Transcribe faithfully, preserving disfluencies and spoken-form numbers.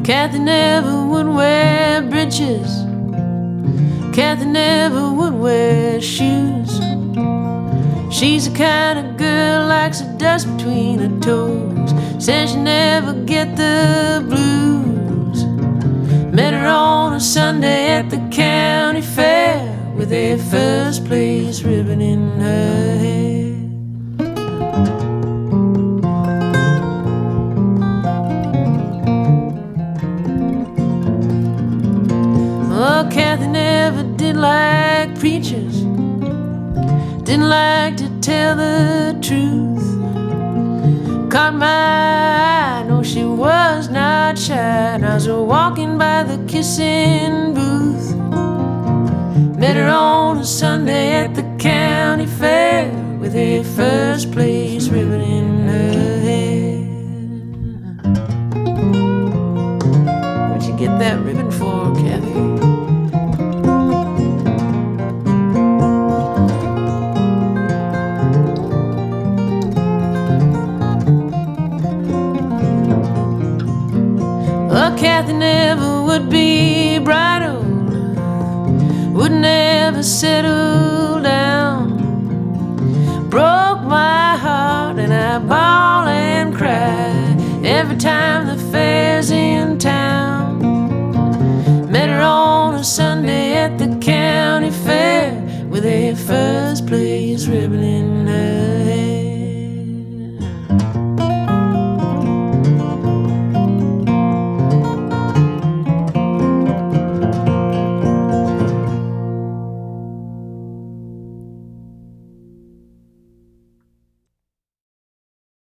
Kathy never would wear breeches. Kathy never would wear shoes. She's the kind of girl likes the dust between her toes. Says she never get the blues. Met her on a Sunday at the county fair with a first place ribbon in her hair. Oh, Kathy never did like preachers. Didn't like to tell the truth. Caught my eye, no, she was not shy. And I was walking by the kissing booth. Met her on a Sunday at the county fair with a first place ribbon in her hair. Where'd you get that ribbon for, Kathy? Well, Kathy never would be bridal, would never settle down. Broke my heart and I bawl and cry every time the fair's in town. Met her on a Sunday at the county fair with a first place ribbon.